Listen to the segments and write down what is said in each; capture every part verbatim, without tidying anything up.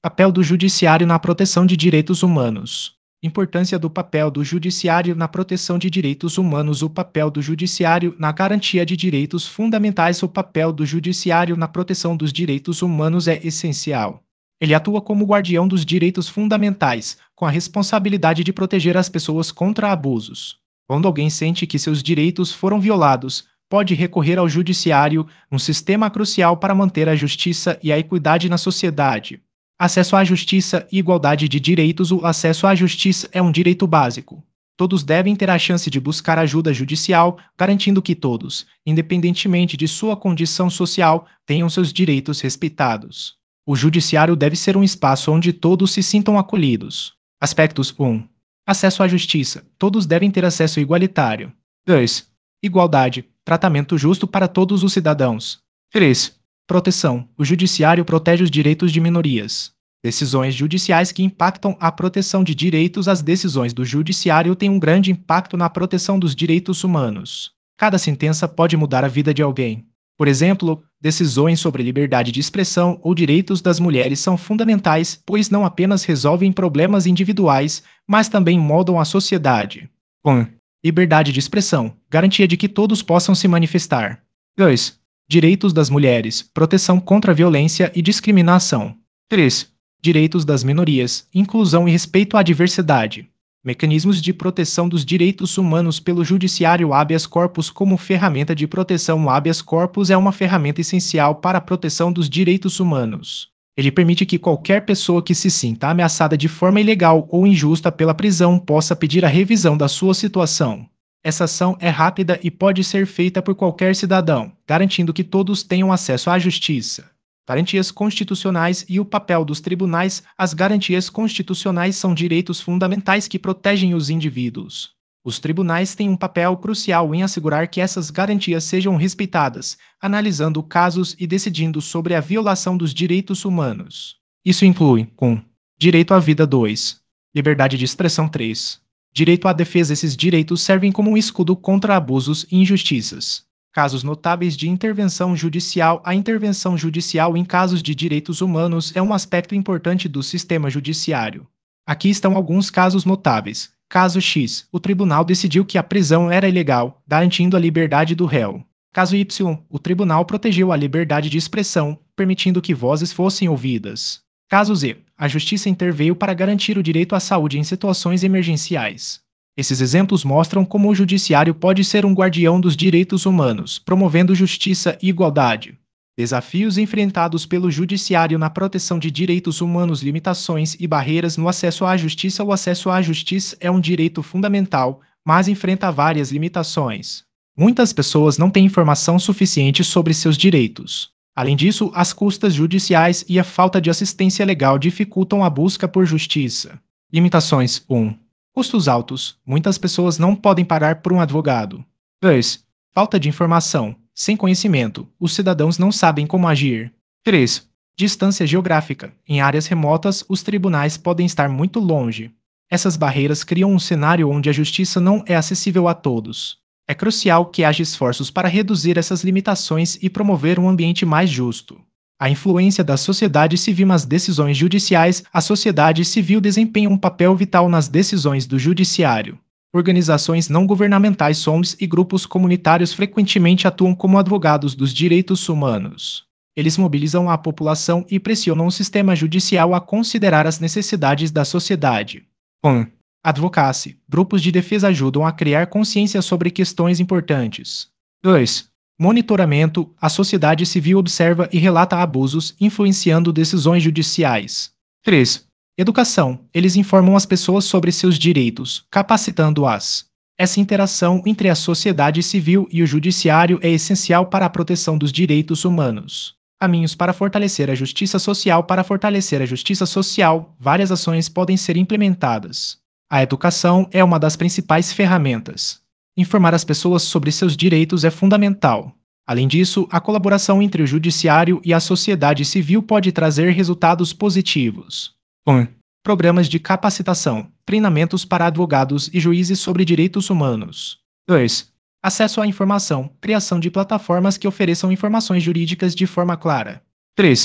Papel do Judiciário na proteção de direitos humanos. Importância do papel do Judiciário na proteção de direitos humanos. O papel do Judiciário na garantia de direitos fundamentais. O papel do Judiciário na proteção dos direitos humanos é essencial. Ele atua como guardião dos direitos fundamentais, com a responsabilidade de proteger as pessoas contra abusos. Quando alguém sente que seus direitos foram violados, pode recorrer ao Judiciário, um sistema crucial para manter a justiça e a equidade na sociedade. Acesso à justiça e igualdade de direitos. O acesso à justiça é um direito básico. Todos devem ter a chance de buscar ajuda judicial, garantindo que todos, independentemente de sua condição social, tenham seus direitos respeitados. O judiciário deve ser um espaço onde todos se sintam acolhidos. Aspectos um. Acesso à justiça. Todos devem ter acesso igualitário. dois. Igualdade. Tratamento justo para todos os cidadãos. três. Proteção. O judiciário protege os direitos de minorias. Decisões judiciais que impactam a proteção de direitos. As decisões do judiciário têm um grande impacto na proteção dos direitos humanos. Cada sentença pode mudar a vida de alguém. Por exemplo, decisões sobre liberdade de expressão ou direitos das mulheres são fundamentais, pois não apenas resolvem problemas individuais, mas também moldam a sociedade. um. Liberdade de expressão. Garantia de que todos possam se manifestar. dois. Direitos das mulheres. Proteção contra a violência e discriminação. três. Direitos das minorias. Inclusão e respeito à diversidade. Mecanismos de proteção dos direitos humanos pelo Judiciário. Habeas corpus como ferramenta de proteção. O habeas corpus é uma ferramenta essencial para a proteção dos direitos humanos. Ele permite que qualquer pessoa que se sinta ameaçada de forma ilegal ou injusta pela prisão possa pedir a revisão da sua situação. Essa ação é rápida e pode ser feita por qualquer cidadão, garantindo que todos tenham acesso à justiça. Garantias constitucionais e o papel dos tribunais. As garantias constitucionais são direitos fundamentais que protegem os indivíduos. Os tribunais têm um papel crucial em assegurar que essas garantias sejam respeitadas, analisando casos e decidindo sobre a violação dos direitos humanos. Isso inclui um. Direito à vida. dois. Liberdade de expressão. três. Direito à defesa. Esses direitos servem como um escudo contra abusos e injustiças. Casos notáveis de intervenção judicial. A intervenção judicial em casos de direitos humanos é um aspecto importante do sistema judiciário. Aqui estão alguns casos notáveis. Caso X. O tribunal decidiu que a prisão era ilegal, garantindo a liberdade do réu. Caso Y. O tribunal protegeu a liberdade de expressão, permitindo que vozes fossem ouvidas. Caso Z. A justiça interveio para garantir o direito à saúde em situações emergenciais. Esses exemplos mostram como o judiciário pode ser um guardião dos direitos humanos, promovendo justiça e igualdade. Desafios enfrentados pelo judiciário na proteção de direitos humanos. Limitações e barreiras no acesso à justiça. O acesso à justiça é um direito fundamental, mas enfrenta várias limitações. Muitas pessoas não têm informação suficiente sobre seus direitos. Além disso, as custas judiciais e a falta de assistência legal dificultam a busca por justiça. Limitações. um. Custos altos. Muitas pessoas não podem pagar por um advogado. dois. Falta de informação. Sem conhecimento, os cidadãos não sabem como agir. três. Distância geográfica. Em áreas remotas, os tribunais podem estar muito longe. Essas barreiras criam um cenário onde a justiça não é acessível a todos. É crucial que haja esforços para reduzir essas limitações e promover um ambiente mais justo. A influência da sociedade civil nas decisões judiciais. A sociedade civil desempenha um papel vital nas decisões do judiciário. Organizações não governamentais, O N Gs e grupos comunitários frequentemente atuam como advogados dos direitos humanos. Eles mobilizam a população e pressionam o sistema judicial a considerar as necessidades da sociedade. um. Advocacy. Grupos de defesa ajudam a criar consciência sobre questões importantes. dois. Monitoramento. A sociedade civil observa e relata abusos, influenciando decisões judiciais. três. Educação. Eles informam as pessoas sobre seus direitos, capacitando-as. Essa interação entre a sociedade civil e o judiciário é essencial para a proteção dos direitos humanos. Caminhos para fortalecer a justiça social. Para fortalecer a justiça social, várias ações podem ser implementadas. A educação é uma das principais ferramentas. Informar as pessoas sobre seus direitos é fundamental. Além disso, a colaboração entre o judiciário e a sociedade civil pode trazer resultados positivos. um. Programas de capacitação, treinamentos para advogados e juízes sobre direitos humanos. dois. Acesso à informação, criação de plataformas que ofereçam informações jurídicas de forma clara. três.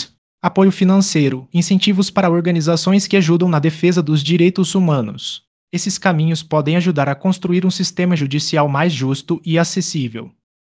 Apoio financeiro, incentivos para organizações que ajudam na defesa dos direitos humanos. Esses caminhos podem ajudar a construir um sistema judicial mais justo e acessível.